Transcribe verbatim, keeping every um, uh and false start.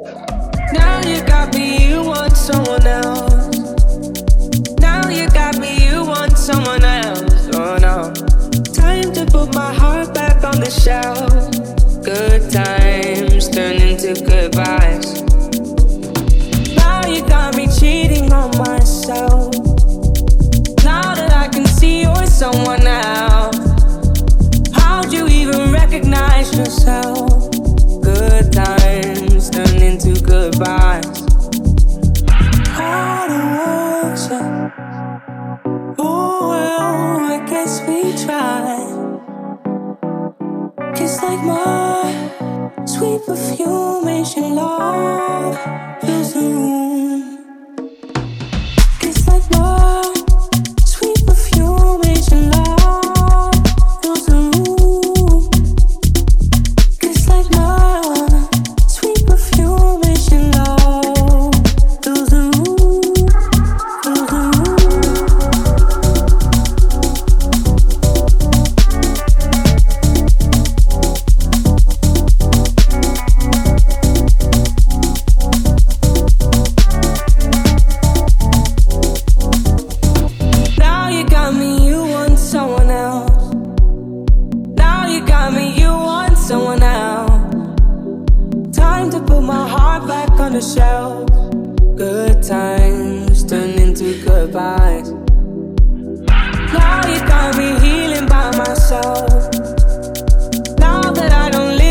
Now you got me, you want someone else. Now you got me, you want someone else. Oh no. Time to put my heart back on the shelf. Good times turn into goodbyes. Now you got me cheating on myself. Now that I can see you're someone else. How'd you even recognize yourself? Good times turn into goodbyes. How the world's up. Oh well, I guess we tried. Kiss like my sweet perfume, Asian love fills the room. Kiss like my sweet perfume, Asian love fills the room. Kiss like my sweet perfume, Asian love fills the room, fills the room. Now you got me, you want someone else. Now you got me, you want someone else. Time to put my heart back on the shelf. Good times turn into goodbyes. Now you got me healing by myself. Now that I don't live